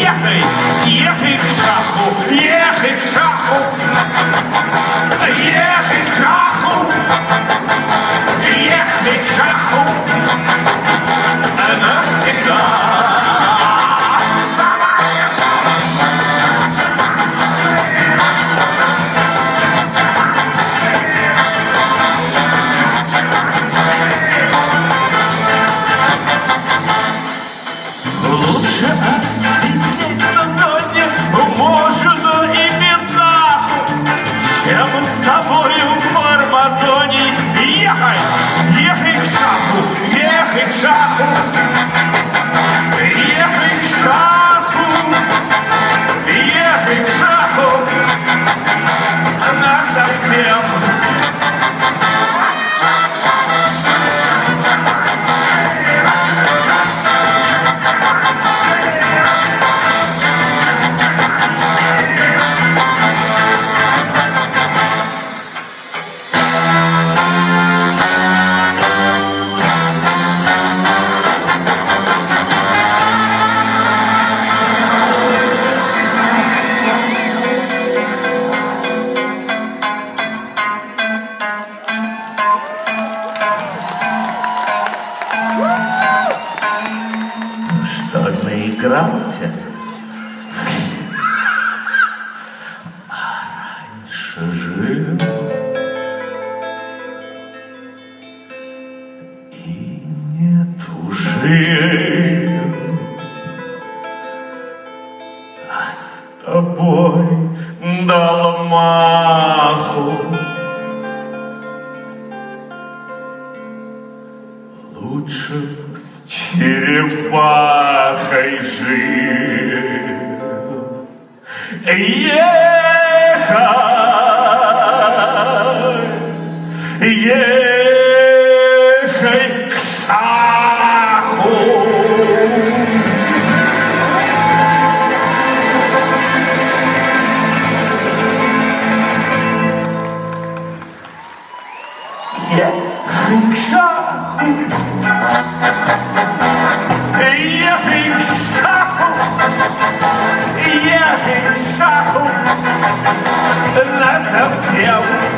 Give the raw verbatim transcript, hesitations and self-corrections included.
ехай, ехай к шаху, ехай к шаху, ехай к шаху, ехай к шаху навсегда. Лучше сидеть на зоне можно и беднаху, чем с тобою в фармазоне. Ехай, ехай к шаху, ехай к шаху, ехай к шаху, ехай к шаху насовсем. Что, наигрался? А раньше жил и не тужил, а с тобой дал маху. Лучше б с черепахой жил. Ехай, ехай к шаху. Ехай к шаху, ехай к шаху, ехай к шаху насовсем.